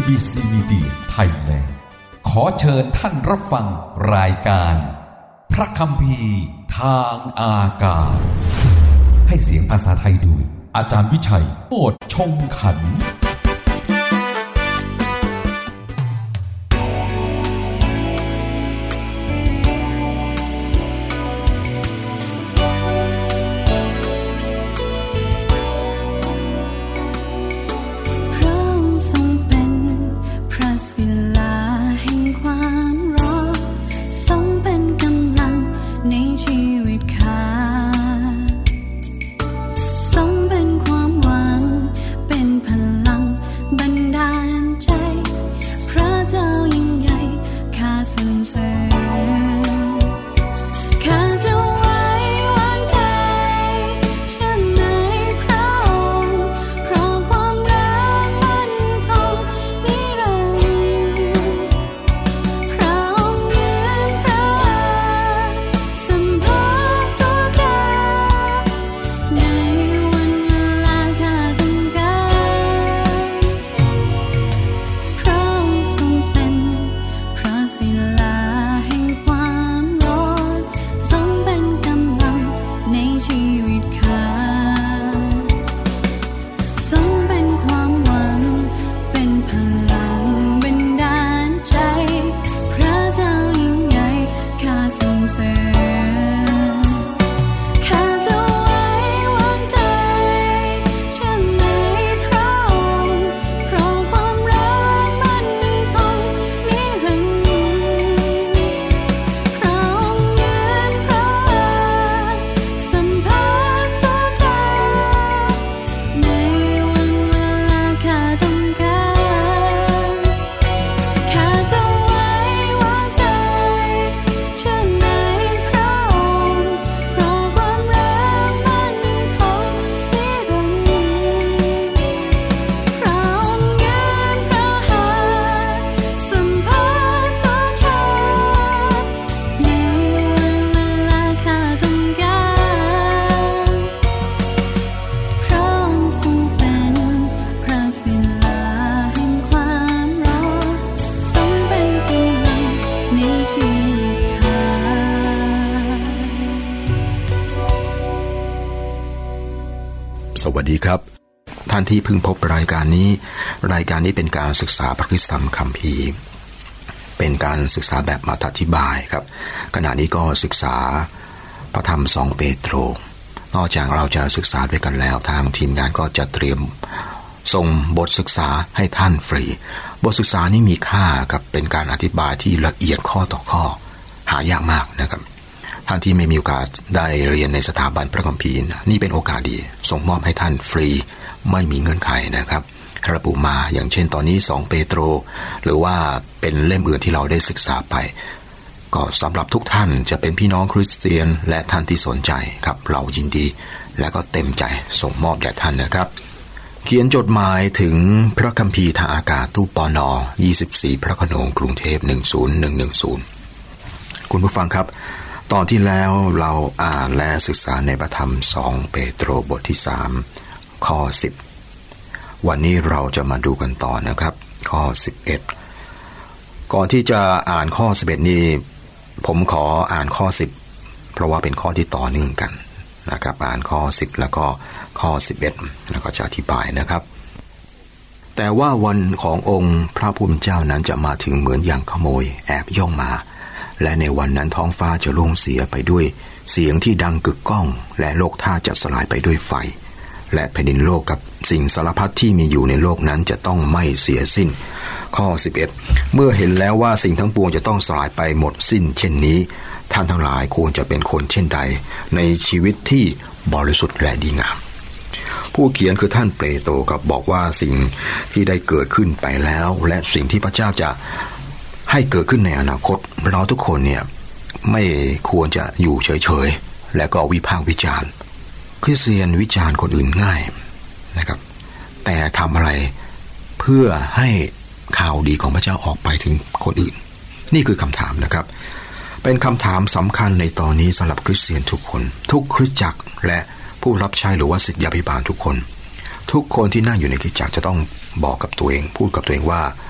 BBC Media Thailand ขอเชิญท่านรับฟังรายการพระคัมภีร์ทางอากาศให้เสียงภาษาไทยโดยอาจารย์วิชัยโอษฐ์ชงขันธ์สวัสดีครับท่านที่เพิ่งพบรายการนี้เป็นการศึกษาพระคริสตธรรมคัมภีร์เป็นการศึกษาแบบอธิบายครับขณะนี้ก็ศึกษาพระธรรม2เปโตรนอกจากเราจะศึกษาด้วยกันแล้วทางทีมงานก็จะเตรียมส่งบทศึกษาให้ท่านฟรีบทศึกษานี้มีค่าครับเป็นการอธิบายที่ละเอียดข้อต่อข้อหายากมากนะครับท่านที่ไม่มีโอกาสได้เรียนในสถาบันพระคัมภีร์นี่เป็นโอกาสดีส่งมอบให้ท่านฟรีไม่มีเงื่อนไขนะครับระบุมาอย่างเช่นตอนนี้2เปโตรหรือว่าเป็นเล่มอื่นที่เราได้ศึกษาไปก็สำหรับทุกท่านจะเป็นพี่น้องคริสเตียนและท่านที่สนใจครับเรายินดีและก็เต็มใจส่งมอบแด่ท่านนะครับเขียนจดหมายถึงพระคัมภีร์ทางอากาศตู้ปน24พระโขนงกรุงเทพ10110คุณผู้ฟังครับตอนที่แล้วเราอ่านและศึกษาในพระธรรม2เปโตรบทที่3ข้อ10วันนี้เราจะมาดูกันต่อนะครับข้อ11ก่อนที่จะอ่านข้อ11นี้ผมขออ่านข้อ10เพราะว่าเป็นข้อที่ต่อเนื่องกันนะครับอ่านข้อ10แล้วก็ข้อ11แล้วก็จะอธิบายนะครับแต่ว่าวันขององค์พระผู้เป็นเจ้านั้นจะมาถึงเหมือนอย่างขโมยแอบย่องมาและในวันนั้นท้องฟ้าจะโล่งเสียไปด้วยเสียงที่ดังกึกก้องและโลกธาตุจะสลายไปด้วยไฟและแผ่นดินโลกกับสิ่งสารพัดที่มีอยู่ในโลกนั้นจะต้องไม่เสียสิ้นข้อ11เมื่อเห็นแล้วว่าสิ่งทั้งปวงจะต้องสลายไปหมดสิ้นเช่นนี้ท่านทั้งหลายควรจะเป็นคนเช่นใดในชีวิตที่บริสุทธิ์และดีงามผู้เขียนคือท่านเปโตรครับบอกว่าสิ่งที่ได้เกิดขึ้นไปแล้วและสิ่งที่พระเจ้าจะให้เกิดขึ้นในอนาคตเราทุกคนเนี่ยไม่ควรจะอยู่เฉยๆและก็วิพากษ์วิจารณ์คริสเตียนวิจารณ์คนอื่นง่ายนะครับแต่ทำอะไรเพื่อให้ข่าวดีของพระเจ้าออกไปถึงคนอื่นนี่คือคำถามนะครับเป็นคำถามสำคัญในตอนนี้สำหรับคริสเตียนทุกคนทุกคริสตจักรและผู้รับใช้หรือว่าศิษยาภิบาลทุกคนที่นั่งอยู่ในคริสตจักรจะต้องบอกกับตัวเองพูดกับตัวเองว่า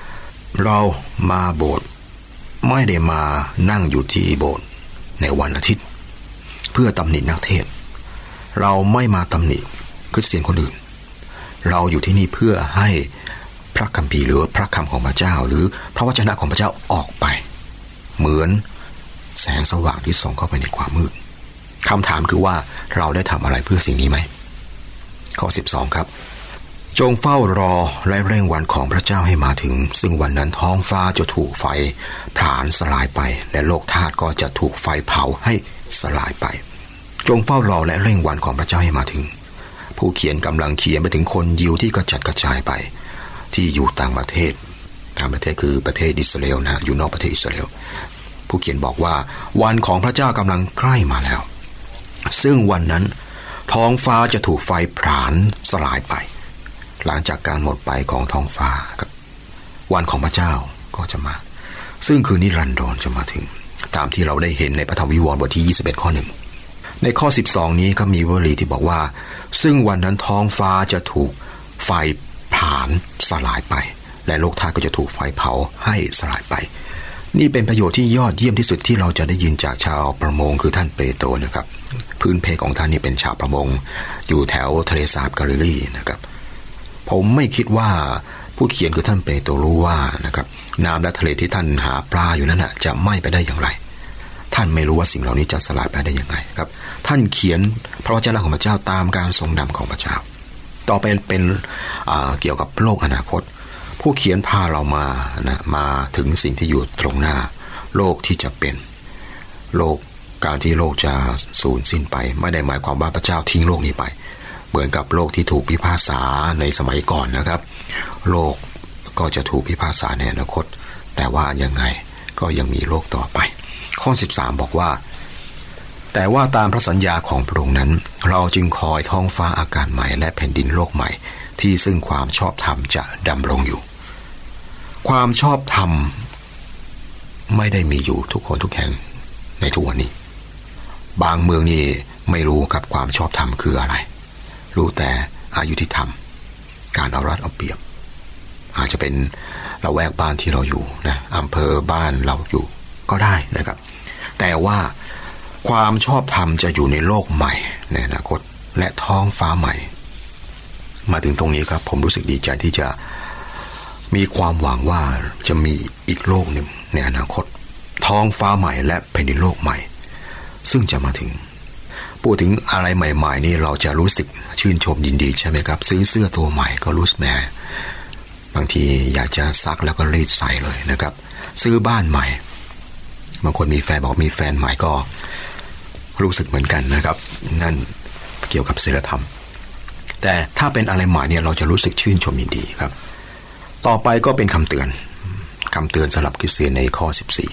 เรามาโบสถ์ไม่ได้มานั่งอยู่ที่โบสถ์ในวันอาทิตย์เพื่อตำหนินักเทศน์เราไม่มาตำหนิคริสเตียนคนอื่นเราอยู่ที่นี่เพื่อให้พระคัมภีร์หรือพระคำของพระเจ้าหรือพระวจนะของพระเจ้าออกไปเหมือนแสงสว่างที่ส่องเข้าไปในความมืดคำถามคือว่าเราได้ทำอะไรเพื่อสิ่งนี้ไหมข้อ12ครับจงเฝ้ารอและเร่งวันของพระเจ้าให้มาถึงซึ่งวันนั้นท้องฟ้าจะถูกไฟผลาญสลายไปและโลกธาตุก็จะถูกไฟเผาให้สลายไปจงเฝ้ารอและเร่งวันของพระเจ้าให้มาถึงผู้เขียนกำลังเขียนไปถึงคนยิวที่กระจัดกระจายไปที่อยู่ต่างประเทศคือประเทศอิสราเอลนะอยู่นอกประเทศอิสราเอลผู้เขียนบอกว่าวันของพระเจ้ากำลังใกล้มาแล้วซึ่งวันนั้นท้องฟ้าจะถูกไฟผลาญสลายไปหลังจากการหมดไปของท้องฟ้าครับวันของพระเจ้าก็จะมาซึ่งคือนิรันดรจะมาถึงตามที่เราได้เห็นในพระธรรมวิวรณ์บทที่21ข้อ1ในข้อ12นี้ก็มีวลีที่บอกว่าซึ่งวันนั้นท้องฟ้าจะถูกไฟผลาญสลายไปและโลกธาตุก็จะถูกไฟเผาให้สลายไปนี่เป็นประโยชน์ที่ยอดเยี่ยมที่สุดที่เราจะได้ยินจากชาวประมงคือท่านเปโตรนะครับพื้นเพของท่านนี่เป็นชาวประมงอยู่แถวทะเลสาบกาลิลีนะครับผมไม่คิดว่าผู้เขียนคือท่านเปโตรรู้ว่านะครับน้ำและทะเลที่ท่านหาปลาอยู่นั้นจะไหม้ไปได้อย่างไรท่านไม่รู้ว่าสิ่งเหล่านี้จะสลายไปได้อย่างไรครับท่านเขียนพระวจนะของพระเจ้าตามการทรงนำของพระเจ้าต่อไปเป็นเกี่ยวกับโลกอนาคตผู้เขียนพาเรามาถึงสิ่งที่อยู่ตรงหน้าโลกที่จะเป็นโลกการที่โลกจะสูญสิ้นไปไม่ได้หมายความว่าพระเจ้าทิ้งโลกนี้ไปเหมือนกับโลกที่ถูกพิพากษาในสมัยก่อนนะครับโลกก็จะถูกพิพากษาในอนาคตแต่ว่ายังไงก็ยังมีโลกต่อไปข้อ13บอกว่าแต่ว่าตามพระสัญญาของพระองค์นั้นเราจึงคอยท้องฟ้าอากาศใหม่และแผ่นดินโลกใหม่ที่ซึ่งความชอบธรรมจะดำรงอยู่ความชอบธรรมไม่ได้มีอยู่ทุกคนทุกแห่งในทุกวันนี้บางเมืองนี่ไม่รู้ครับความชอบธรรมคืออะไรรู้แต่อายุที่ธรรมการเอารัดเอาเปรียบอาจจะเป็นละแวกบ้านที่เราอยู่นะอำเภอบ้านเราอยู่ก็ได้นะครับแต่ว่าความชอบธรรมจะอยู่ในโลกใหม่ในอนาคตและท้องฟ้าใหม่มาถึงตรงนี้ครับผมรู้สึกดีใจที่จะมีความหวังว่าจะมีอีกโลกหนึ่งในอนาคตท้องฟ้าใหม่และแผ่นดินโลกใหม่ซึ่งจะมาถึงพูดถึงอะไรใหม่ๆนี่เราจะรู้สึกชื่นชมยินดีใช่ไหมครับซื้อเสื้อตัวใหม่ก็รู้สึกแหมบางทีอยากจะซักแล้วก็รีดใส่เลยนะครับซื้อบ้านใหม่บางคนมีแฟนบอกมีแฟนใหม่ก็รู้สึกเหมือนกันนะครับนั่นเกี่ยวกับศีลธรรมแต่ถ้าเป็นอะไรใหม่เนี่ยเราจะรู้สึกชื่นชมยินดีครับต่อไปก็เป็นคำเตือนสำหรับคริสเตียนในข้อ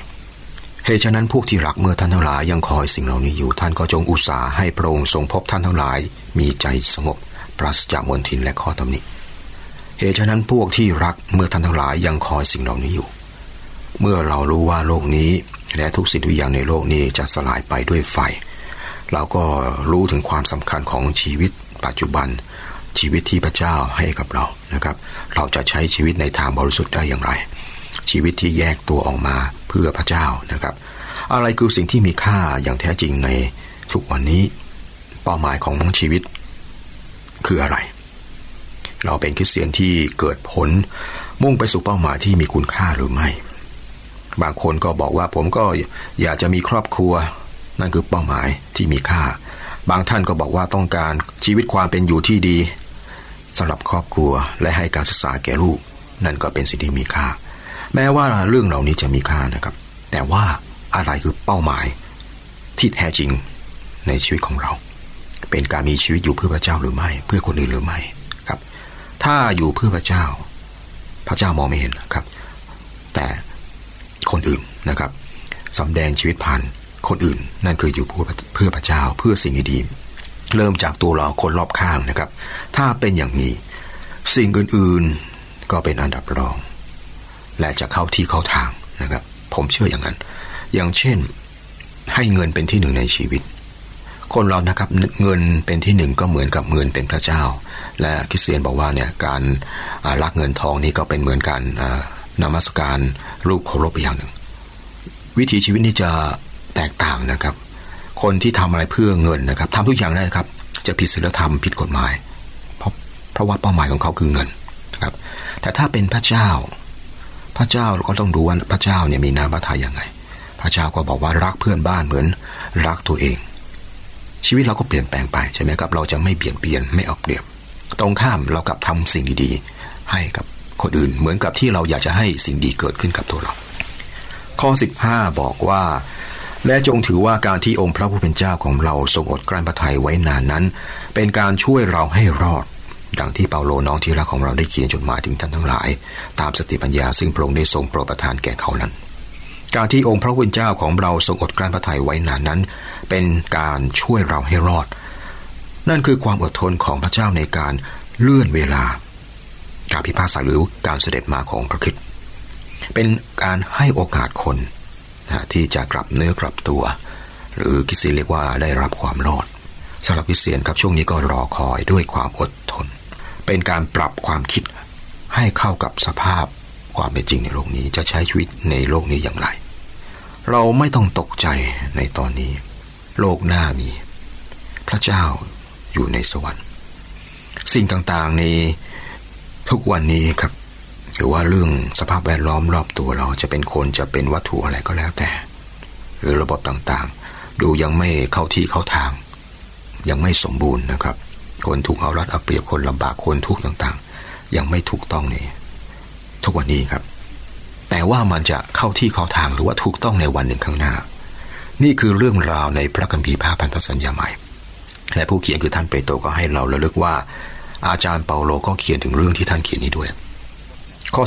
14เหตุฉะนั้นพวกที่รักเมื่อท่านทั้งหลายยังคอยสิ่งเหล่านี้อยู่ท่านก็จงอุตสาห์ให้พระองค์ทรงพบท่านทั้งหลายมีใจสงบปราศจากมลทินและข้อตำหนิเหตุฉะนั้นพวกที่รักเมื่อท่านทั้งหลายยังคอยสิ่งเหล่านี้อยู่เมื่อเรารู้ว่าโลกนี้และทุกสิ่งทุกอย่างในโลกนี้จะสลายไปด้วยไฟเราก็รู้ถึงความสำคัญของชีวิตปัจจุบันชีวิตที่พระเจ้าให้กับเรานะครับเราจะใช้ชีวิตในทางบริสุทธิ์ได้อย่างไรชีวิตที่แยกตัวออกมาเพื่อพระเจ้านะครับอะไรคือสิ่งที่มีค่าอย่างแท้จริงในทุกวันนี้เป้าหมายของชีวิตคืออะไรเราเป็นคริสเตียนที่เกิดผลมุ่งไปสู่เป้าหมายที่มีคุณค่าหรือไม่บางคนก็บอกว่าผมก็อยากจะมีครอบครัวนั่นคือเป้าหมายที่มีค่าบางท่านก็บอกว่าต้องการชีวิตความเป็นอยู่ที่ดีสำหรับครอบครัวและให้การศึกษาแก่ลูกนั่นก็เป็นสิ่งที่มีค่าแม้ว่าเรื่องเหล่านี้จะมีค่านะครับแต่ว่าอะไรคือเป้าหมายที่แท้จริงในชีวิตของเราเป็นการมีชีวิตอยู่เพื่อพระเจ้าหรือไม่เพื่อคนอื่นหรือไม่ครับถ้าอยู่เพื่อพระเจ้าพระเจ้ามองไม่เห็นครับแต่คนอื่นนะครับสำแดงชีวิตผ่านคนอื่นนั่นคืออยู่เพื่อพระเจ้าเพื่อสิ่งดีๆเริ่มจากตัวเราคนรอบข้างนะครับถ้าเป็นอย่างนี้สิ่งอื่นๆก็เป็นอันดับรองและจะเข้าที่เข้าทางนะครับผมเชื่ออย่างนั้นอย่างเช่นให้เงินเป็นที่หนึ่งในชีวิตคนเรานะครับเงินเป็นที่หนึ่งก็เหมือนกับเงินเป็นพระเจ้าและคริสเตียนบอกว่าเนี่ยการรักเงินทองนี่ก็เป็นเหมือนกันนมัสการรูปเคารพอย่างหนึ่งวิถีชีวิตนี้จะแตกต่างนะครับคนที่ทำอะไรเพื่อเงินนะครับทำทุกอย่างได้นะครับจะผิดศีลธรรมผิดกฎหมายเพราะว่าเป้าหมายของเขาคือเงินนะครับแต่ถ้าเป็นพระเจ้าเราก็ต้องดูว่าพระเจ้าเนี่ยมีน้ำพระทัยยังไงพระเจ้าก็บอกว่ารักเพื่อนบ้านเหมือนรักตัวเองชีวิตเราก็เปลี่ยนแปลงไปใช่ไหมครับเราจะไม่เบียดเบียนไม่เอาเปรียบตรงข้ามเรากลับทำสิ่งดีๆให้กับคนอื่นเหมือนกับที่เราอยากจะให้สิ่งดีเกิดขึ้นกับตัวเราข้อ15บอกว่าและจงถือว่าการที่องค์พระผู้เป็นเจ้าของเราทรงอดกลั้นพระทัยไว้นานนั้นเป็นการช่วยเราให้รอดดังที่เปาโลน้องที่รักของเราได้เขียนจดหมายถึงท่านทั้งหลายตามสติปัญญาซึ่งพระองค์ได้ทรงโปรดประทานแก่เขานั้นการที่องค์พระผู้เป็นเจ้าของเราทรงอดกลั้นพระทัยไว้นานนั้นเป็นการช่วยเราให้รอดนั่นคือความอดทนของพระเจ้าในการเลื่อนเวลาการพิพากษาหรือการเสด็จมาของพระคริสต์เป็นการให้โอกาสคนที่จะกลับเนื้อกลับตัวหรือคริสเตียนเรียกว่าได้รับความรอดสำหรับคริสเตียนครับช่วงนี้ก็รอคอยด้วยความอดทนเป็นการปรับความคิดให้เข้ากับสภาพความเป็นจริงในโลกนี้จะใช้ชีวิตในโลกนี้อย่างไรเราไม่ต้องตกใจในตอนนี้โลกหน้ามีพระเจ้าอยู่ในสวรรค์สิ่งต่างๆในทุกวันนี้ครับหรือว่าเรื่องสภาพแวดล้อมรอบตัวเราจะเป็นคนจะเป็นวัตถุอะไรก็แล้วแต่หรือระบบต่างๆดูยังไม่เข้าที่เข้าทางยังไม่สมบูรณ์นะครับคนถูกเอารัดเอาเปรียบคนลำบากคนทุกข์ต่างๆยังไม่ถูกต้องในทุกวันนี้ครับแต่ว่ามันจะเข้าที่เข้าทางหรือว่าถูกต้องในวันหนึ่งข้างหน้านี่คือเรื่องราวในพระคัมภีร์พันธสัญญาใหม่และผู้เขียนคือท่านเปโตรก็ให้เราระลึกว่าอาจารย์เปาโลก็เขียนถึงเรื่องที่ท่านเขียนนี้ด้วยข้อ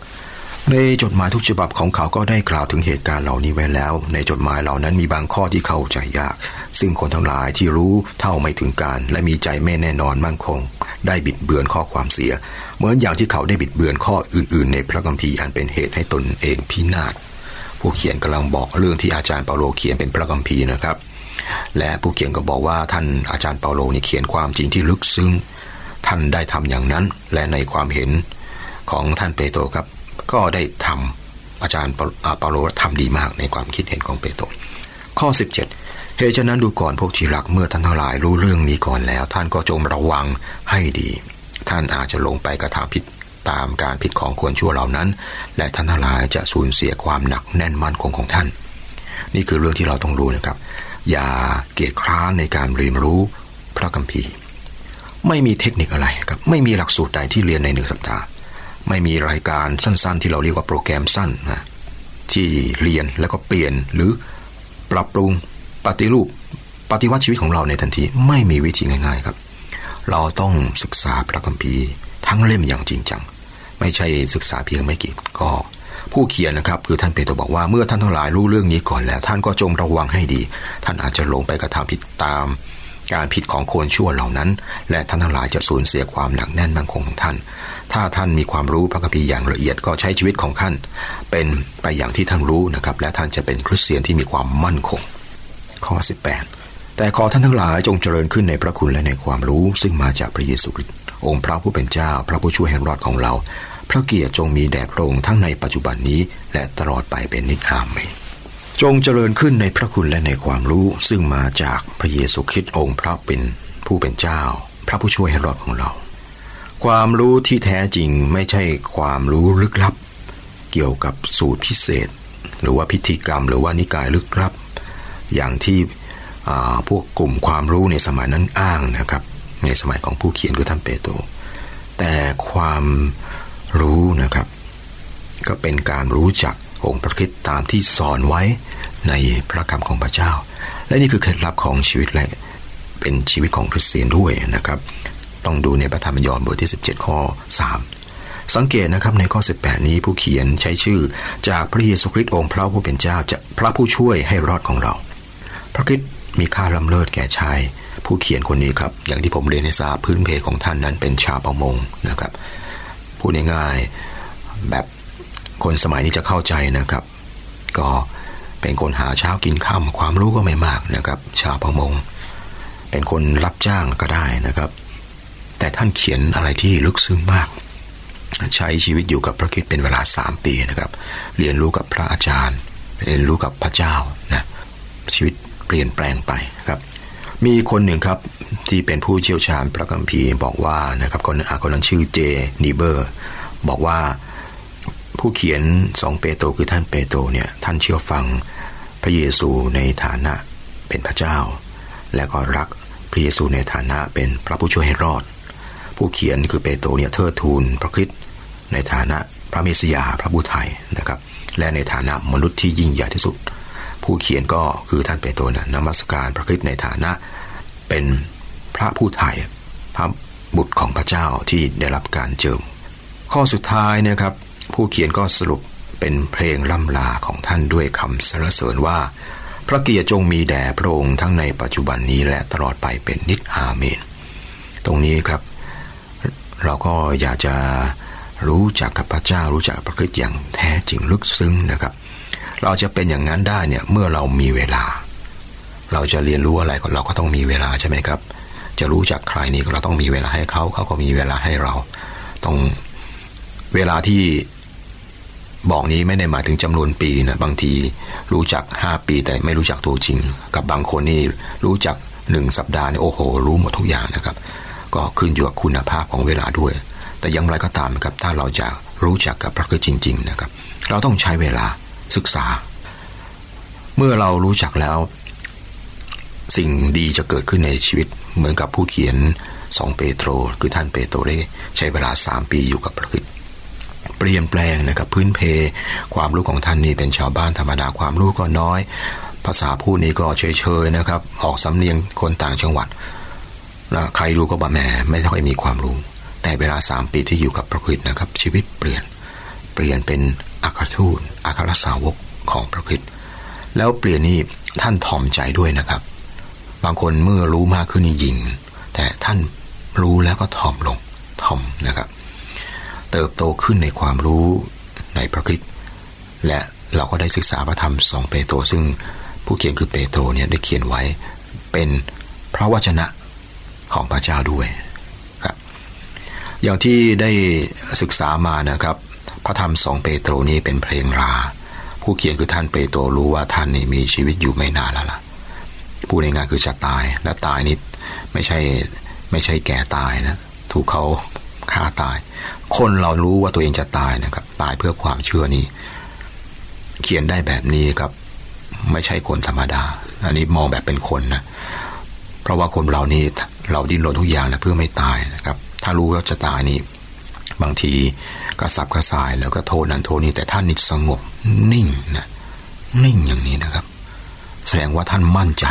16ในจดหมายทุกฉบับของเขาก็ได้กล่าวถึงเหตุการณ์เหล่านี้ไว้แล้วในจดหมายเหล่านั้นมีบางข้อที่เข้าใจยากซึ่งคนทั้งหลายที่รู้เท่าไม่ถึงการและมีใจไม่แน่นอนมั่นคงได้บิดเบือนข้อความเสียเหมือนอย่างที่เขาได้บิดเบือนข้ออื่นๆในพระคัมภีร์อันเป็นเหตุให้ตนเองพินาศผู้เขียนกำลังบอกเรื่องที่อาจารย์เปาโลเขียนเป็นพระคัมภีร์นะครับและผู้เขียนก็บอกว่าท่านอาจารย์เปาโลนี่เขียนความจริงที่ลึกซึ้งท่านได้ทำอย่างนั้นและในความเห็นของท่านเปโตรครับก็ได้ทำอาจารย์เปาโลทำดีมากในความคิดเห็นของเปโตรข้อ17เหตุฉะนั้นดูก่อนพวกที่รักเมื่อท่านทั้งหลายรู้เรื่องนี้ก่อนแล้วท่านก็จงระวังให้ดีท่านอาจจะลงไปกระทำผิดตามการผิดของคนชั่วเหล่านั้นและท่านทั้งหลายจะสูญเสียความหนักแน่นมั่นคงของท่านนี่คือเรื่องที่เราต้องรู้นะครับอย่าเกียจคร้านในการเรียนรู้พระคัมภีร์ไม่มีเทคนิคอะไรครับไม่มีหลักสูตรใดที่เรียนใน1 สัปดาห์ไม่มีรายการสั้นๆที่เราเรียกว่าโปรแกรมสั้นนะที่เรียนแล้วก็เปลี่ยนหรือปรับปรุงปฏิรูปปฏิวัติชีวิตของเราในทันทีไม่มีวิธีง่ายๆครับเราต้องศึกษาพระคัมภีร์ทั้งเล่มอย่างจริงจังไม่ใช่ศึกษาเพียงไม่กี่ข้อผู้เขียนนะครับคือท่านเปโตรบอกว่าเมื่อท่านทั้งหลายรู้เรื่องนี้ก่อนแล้วท่านก็จงระวังให้ดีท่านอาจจะลงไปกระทำผิดตามการผิดของคนชั่วเหล่านั้นและท่านทั้งหลายจะสูญเสียความหนักแน่นมั่นคงของท่านถ้าท่านมีความรู้พระคัมภีร์อย่างละเอียดก็ใช้ชีวิตของท่านเป็นไปอย่างที่ท่านรู้นะครับและท่านจะเป็นคริสเตียนที่มีความมั่นคงข้อ18แต่ขอท่านทั้งหลายจงเจริญขึ้นในพระคุณและในความรู้ซึ่งมาจากพระเยซูคริสต์องค์พระผู้เป็นเจ้าพระผู้ช่วยให้รอดของเราพระเกียรติจงมีแด่พระองค์ทั้งในปัจจุบันนี้และตลอดไปเป็นนิจอาเมนจงเจริญขึ้นในพระคุณและในความรู้ซึ่งมาจากพระเยซูคริสต์องค์พระเป็นผู้เป็นเจ้าพระผู้ช่วยให้รอดของเราความรู้ที่แท้จริงไม่ใช่ความรู้ลึกลับเกี่ยวกับสูตรพิเศษหรือว่าพิธีกรรมหรือว่านิกายลึกลับอย่างที่พวกกลุ่มความรู้ในสมัยนั้นอ้างนะครับในสมัยของผู้เขียนคือท่านเปโตรแต่ความรู้นะครับก็เป็นการรู้จักองค์พระคริสต์ตามที่สอนไว้ในพระคำของพระเจ้าและนี่คือเคล็ดลับของชีวิตและเป็นชีวิตของคริสเตียนด้วยนะครับต้องดูในพระธรรมยอห์นบทที่17ข้อ3สังเกตนะครับในข้อ18นี้ผู้เขียนใช้ชื่อจากพระเยซูคริสต์องค์พระผู้เป็นเจ้าจะพระผู้ช่วยให้รอดของเราพระคริสต์มีค่าล้ำเลิศแก่ชายผู้เขียนคนนี้ครับอย่างที่ผมเรียนให้ทราบพื้นเพของท่านนั้นเป็นชาวประมงนะครับพูดง่ายๆแบบคนสมัยนี้จะเข้าใจนะครับก็เป็นคนหาเช้ากินค่ำความรู้ก็ไม่มากนะครับชาวประมงเป็นคนรับจ้างก็ได้นะครับแต่ท่านเขียนอะไรที่ลึกซึ้งมากใช้ชีวิตอยู่กับพระคริสต์เป็นเวลา3 ปีนะครับเรียนรู้กับพระอาจารย์เรียนรู้กับพระเจ้านะชีวิตเปลี่ยนแปลงไปครับมีคนหนึ่งครับที่เป็นผู้เชี่ยวชาญพระคัมภีร์บอกว่านะครับคนนั้นชื่อเจนีเบอร์บอกว่าผู้เขียน2 เปโตรคือท่านเปโตรเนี่ยท่านเชื่อฟังพระเยซูในฐานะเป็นพระเจ้าและก็รักพระเยซูในฐานะเป็นพระผู้ช่วยให้รอดผู้เขียนคือเปโตรเนี่ยเทิดทูนพระคริสต์ในฐานะพระเมสสิยาพระผู้ไถ่นะครับและในฐานะมนุษย์ที่ยิ่งใหญ่ที่สุดผู้เขียนก็คือท่านเปโตรนะนมัสการพระคริสต์ในฐานะเป็นพระผู้ไถ่พระบุตรของพระเจ้าที่ได้รับการเจิมข้อสุดท้ายนะครับผู้เขียนก็สรุปเป็นเพลงล่ำลาของท่านด้วยคำสรรเสริญว่าพระเกียรติจงมีแด่พระองค์ทั้งในปัจจุบันนี้และตลอดไปเป็นนิจอาเมนตรงนี้ครับเราก็อยากจะรู้จักกับพระเจ้ารู้จักพระคริสต์อย่างแท้จริงลึกซึ้งนะครับเราจะเป็นอย่างนั้นได้เนี่ยเมื่อเรามีเวลาเราจะเรียนรู้อะไรเราก็ต้องมีเวลาใช่ไหมครับจะรู้จักใครนี่เราต้องมีเวลาให้เขาก็มีเวลาให้เราต้องเวลาที่บอกนี้ไม่ได้หมายถึงจำนวนปีนะบางทีรู้จัก5 ปีแต่ไม่รู้จักตัวจริงกับบางคนนี่รู้จัก1 สัปดาห์นี่โอ้โหรู้หมดทุกอย่างนะครับก็ขึ้นอยู่กับคุณภาพของเวลาด้วยแต่อย่างไรก็ตามครับถ้าเราจะรู้จักกับพระคริสต์จริงๆนะครับเราต้องใช้เวลาศึกษาเมื่อเรารู้จักแล้วสิ่งดีจะเกิดขึ้นในชีวิตเหมือนกับผู้เขียน2 เปโตรคือท่านเปโตรได้ใช้เวลา3 ปีอยู่กับพระคริสต์เปลี่ยนแปลงนะครับพื้นเพความรู้ของท่านนี่เป็นชาวบ้านธรรมดาความรู้ก็น้อยภาษาพูดนี่ก็เฉยๆนะครับออกสำเนียงคนต่างจังหวัดใครรู้ก็บอกแหมไม่ค่อยมีความรู้แต่เวลา3 ปีที่อยู่กับพระคริสต์นะครับชีวิตเปลี่ยนเป็นอัครทูตอัครสาวกของพระคริสต์แล้วเปลี่ยนนี่ท่านถ่อมใจด้วยนะครับบางคนเมื่อรู้มากขึ้นนี่ยิงแต่ท่านรู้แล้วก็ถ่อมลงถ่อมนะครับเติบโตขึ้นในความรู้ในพระคริสต์และเราก็ได้ศึกษาพระธรรม2 เปโตรซึ่งผู้เขียนคือเปโตรเนี่ยได้เขียนไว้เป็นพระวจนะของพระเจ้าด้วยครับอย่างที่ได้ศึกษามานะครับพระธรรม2 เปโตรนี้เป็นเพลงลาผู้เขียนคือท่านเปโตรรู้ว่าท่านนี่มีชีวิตอยู่ไม่นานแล้วล่ะพูดง่ายๆคือจะตายและตายนี่ไม่ใช่แก่ตายนะถูกเขาฆ่าตายคนเรารู้ว่าตัวเองจะตายนะครับตายเพื่อความเชื่อนี่เขียนได้แบบนี้ครับไม่ใช่คนธรรมดาอันนี้มองแบบเป็นคนนะเพราะว่าคนเรานี่เราดิ้นรนทุกอย่างนะเพื่อไม่ตายนะครับถ้ารู้ว่าจะตายนี่บางทีกระสับกระส่ายแล้วก็โทษนั้นโทษนี้แต่ท่านนี่สงบนิ่งนะนิ่งอย่างนี้นะครับแสดงว่าท่านมั่นใจ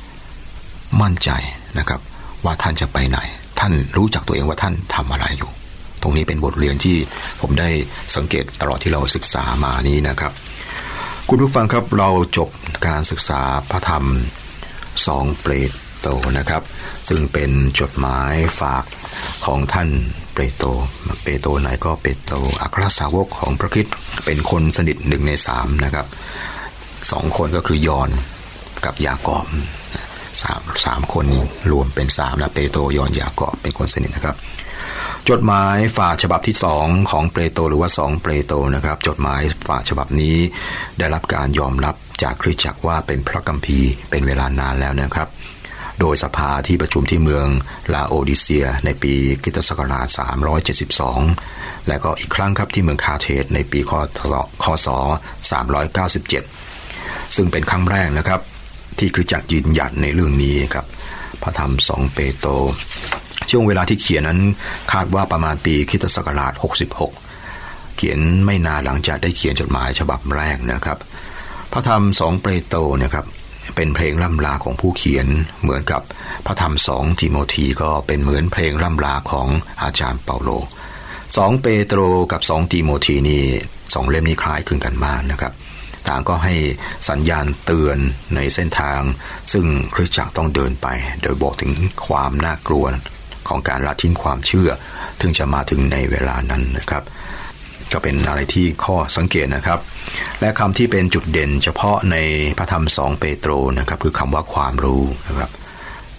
นะครับว่าท่านจะไปไหนท่านรู้จักตัวเองว่าท่านทำอะไรอยู่ตรงนี้เป็นบทเรียนที่ผมได้สังเกตตลอดที่เราศึกษามานี้นะครับคุณผู้ฟังครับเราจบการศึกษาพระธรรม2 เปโตรนะครับซึ่งเป็นจดหมายฝากของท่านเปโตรไหนก็เปโตรอัครสาวกของพระคริสต์เป็นคนสนิท1 ใน 3นะครับ2 คนก็คือยอห์นกับยากอบ3 คนรวมเป็น3นะเปโตรยอห์นยากอบเป็นคนสนิทนะครับจดหมายฝากฉบับที่2ของเปโตรหรือว่า2 เปโตรนะครับจดหมายฝากฉบับนี้ได้รับการยอมรับจากคริสตจักรว่าเป็นพระคัมภีร์เป็นเวลานานแล้วนะครับโดยสภาที่ประชุมที่เมืองลาโอดิเซียในปีคริสตศักราช372และก็อีกครั้งครับที่เมืองคาเทสในปีคศ397ซึ่งเป็นครั้งแรกนะครับที่คริสตจักรยืนหยัดในเรื่องนี้ครับพระธรรม2 เปโตรช่วงเวลาที่เขียนนั้นคาดว่าประมาณปีคริสตศักราช66เขียนไม่นานหลังจากได้เขียนจดหมายฉบับแรกนะครับพระธรรม2 เปโตรนะครับเป็นเพลงล่ำลาของผู้เขียนเหมือนกับพระธรรม2 ทิโมธีก็เป็นเหมือนเพลงล่ำลาของอาจารย์เปาโล2 เปโตรกับ2 ทิโมธีนี่2 เล่มนี้คล้ายคลึงกันมากนะครับต่างก็ให้สัญญาณเตือนในเส้นทางซึ่งคริสตจักรต้องเดินไปโดยบอกถึงความน่ากลัวของการละทิ้งความเชื่อถึงจะมาถึงในเวลานั้นนะครับก็เป็นอะไรที่ข้อสังเกตนะครับและคำที่เป็นจุดเด่นเฉพาะในพระธรรม2 เปโตรนะครับคือคำว่าความรู้นะครับ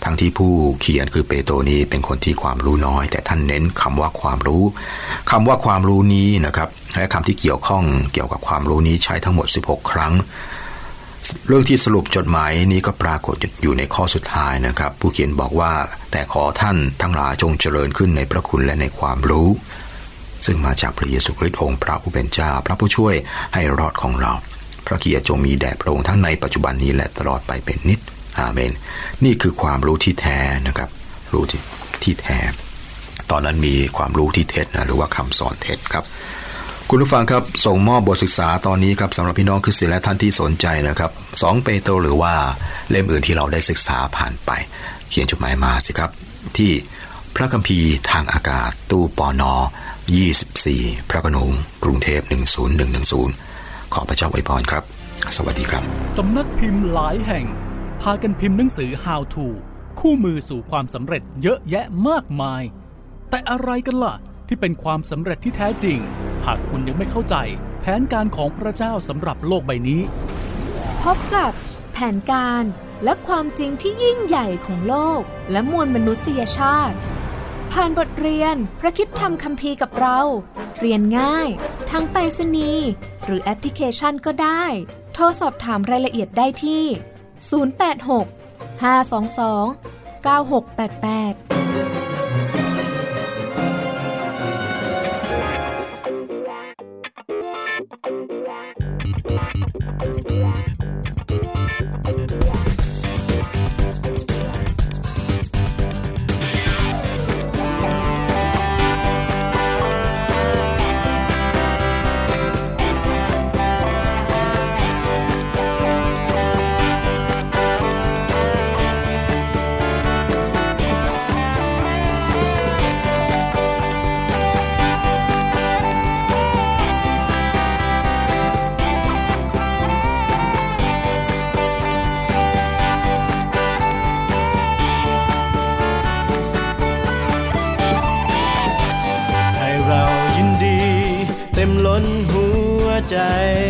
ทั้งที่ผู้เขียนคือเปโตรนี้เป็นคนที่ความรู้น้อยแต่ท่านเน้นคำว่าความรู้คำว่าความรู้นี้นะครับและคำที่เกี่ยวข้องเกี่ยวกับความรู้นี้ใช้ทั้งหมด16ครั้งเรื่องที่สรุปจดหมายนี้ก็ปรากฏอยู่ในข้อสุดท้ายนะครับผู้เขียนบอกว่าแต่ขอท่านทั้งหลายจงเจริญขึ้นในพระคุณและในความรู้ซึ่งมาจากพระเยซูคริสต์องค์พระผู้เป็นเจ้าพระผู้ช่วยให้รอดของเราพระเกียรติจงมีแด่พระองค์ทั้งในปัจจุบันนี้และตลอดไปเป็นนิจอาเมนนี่คือความรู้ที่แท้นะครับรู้ที่แท้ตอนนั้นมีความรู้ที่เท็จนะหรือว่าคำสอนเท็จครับคุณผู้ฟังครับส่งมอบบทศึกษาตอนนี้ครับสำหรับพี่น้องคริสเตียนและท่านที่สนใจนะครับ2เปโตรหรือว่าเล่มอื่นที่เราได้ศึกษาผ่านไปเขียนจดหมายมาสิครับที่พระคัมภีร์ทางอากาศตู้ปน24พระโขนงกรุงเทพ10110ขอพระเจ้าอวยพรครับสวัสดีครับสำนักพิมพ์หลายแห่งพากันพิมพ์หนังสือ How to คู่มือสู่ความสำเร็จเยอะแยะมากมายแต่อะไรกันล่ะที่เป็นความสำเร็จที่แท้จริงหากคุณยังไม่เข้าใจแผนการของพระเจ้าสำหรับโลกใบนี้พบกับแผนการและความจริงที่ยิ่งใหญ่ของโลกและมวลมนุษยชาติผ่านบทเรียนพระคริสตธรรมคัมภีร์กับเราเรียนง่ายทั้งไปรษณีย์หรือแอปพลิเคชันก็ได้โทรสอบถามรายละเอียดได้ที่086 522 9688 ใจ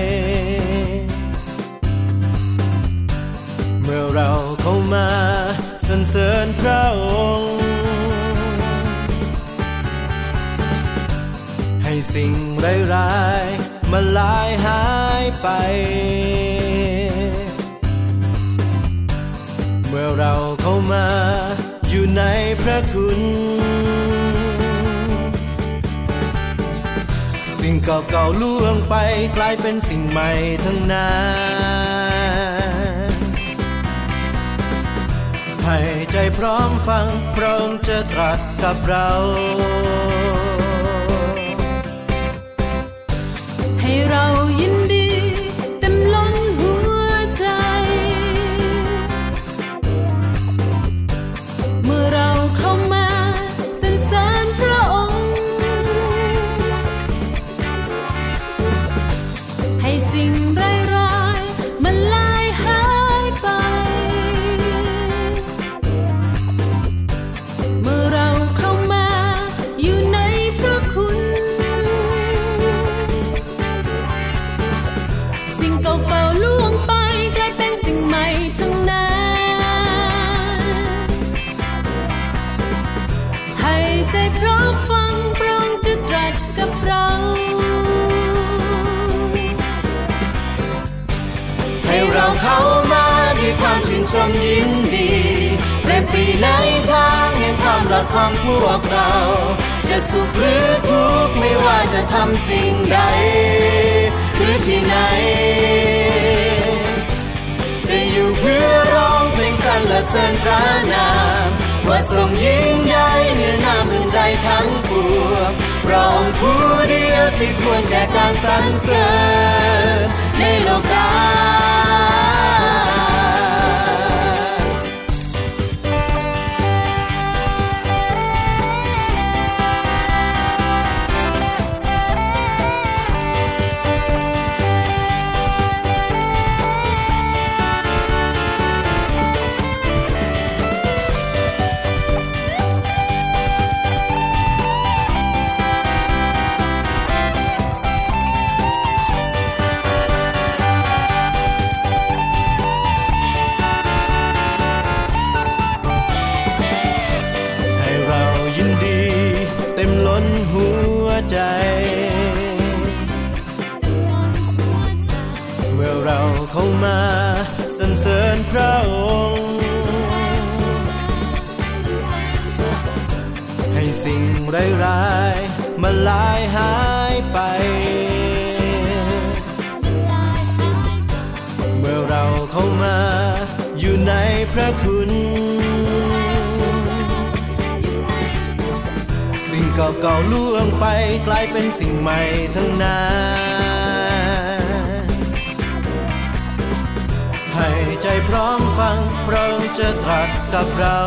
เมื่อเราเข้ามาสรรเสริญพระองค์ให้สิ่งร้ายๆมาลายหายไปเมื่อเราเข้ามาอยู่ในพระคุณสิ่งเก่าๆล่วงไปกลายเป็นสิ่งใหม่ทั้งนั้นให้ใจพร้อมฟังพระองค์จะตรัสกับเราให้เรายินดีเต็มล้นหัวใจเมื่อเราเข้ามาสรรเสริญพระองค์ให้สิ่งร้ายๆมันลายหายไปเมื่อเราเข้ามาอยู่ในพระคุณสิ่งเก่าๆล่วงไปกลายเป็นสิ่งใหม่ทั้งนั้นให้ใจพร้อมฟังพระองค์จะตรัสกับเราให้เราเข้ามาด้วยความชื่นชมยินดีเต็มปรีในทางแห่งความรักของพวกเราจะสุขหรือทุกข์ไม่ว่าจะทำสิ่งใดหรือที่ไหนจะอยู่เพื่อร้องเพลงสรรเสริญพระนามว่าทรงยิ่งใหญ่เหนือนามอื่นใดทั้งปวงพระองค์ผู้เดียวที่ควรแก่การสรรเสริญในโลกาล้นหัวใจเมื่อเราเข้ามาสรรเสริญพระองค์ให้สิ่งร้ายๆมาลายหายไปเมื่อเราเข้ามาอยู่ในพระคุณสิ่งเก่าๆล่วงไปกลายเป็นสิ่งใหม่ทั้งนั้นให้ใจพร้อมฟังพระองค์จะตรัสกับเรา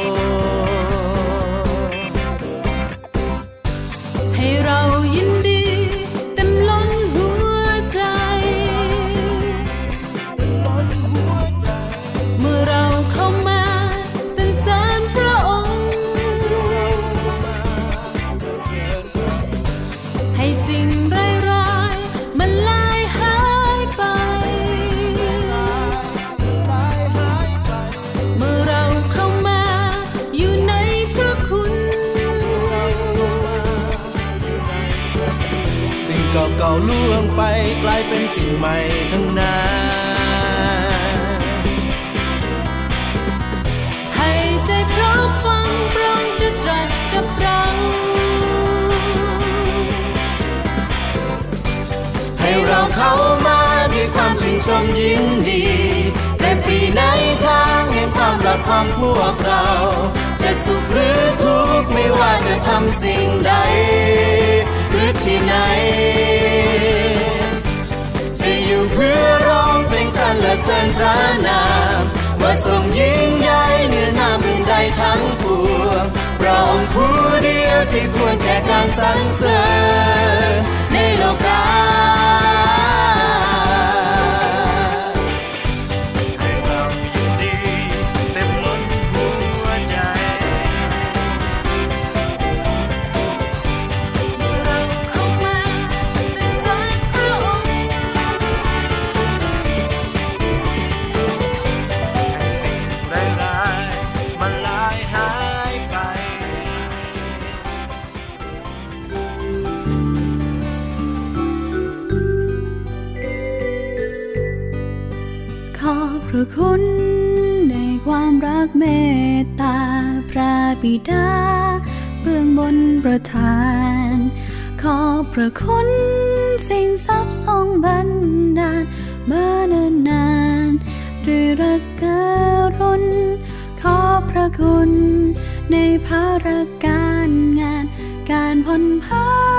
ให้เรายินดีเต็มล้นหัวใจเมื่อเราเข้ามาสรรเสริญพระองค์ให้สิ่งร้ายๆมันลายหายไปเมื่อเราเข้ามาอยู่ในพระคุณเก่าๆล่วงไปกลายเป็นสิ่งใหม่ทั้งนั้นให้ใจพร้อมฟังพระองค์จะตรัสกับเราให้เราเข้ามาด้วยความชื่นชมยินดีเต็มปรีในทางแห่งความรักของพวกเราจะสุขหรือทุกข์ไม่ว่าจะทำสิ่งใดหรือที่ไหนจะอยู่เพื่อร้องเพลงสรรเสริญพระนามว่าทรงยิ่งใหญ่เหนือนามอื่นใดทั้งปวงพระองค์ผู้เดียวที่ควรแก่การสรรเสริญในโลกาพระคุณในความรักเมตตาพระบิดาเบื้องบนประทานขอบพระคุณสิ่งทรัพย์ทรงบันดาลมาเนิ่นนานด้วยรักการุณขอบพระคุณในภารการงานการผ่อนผั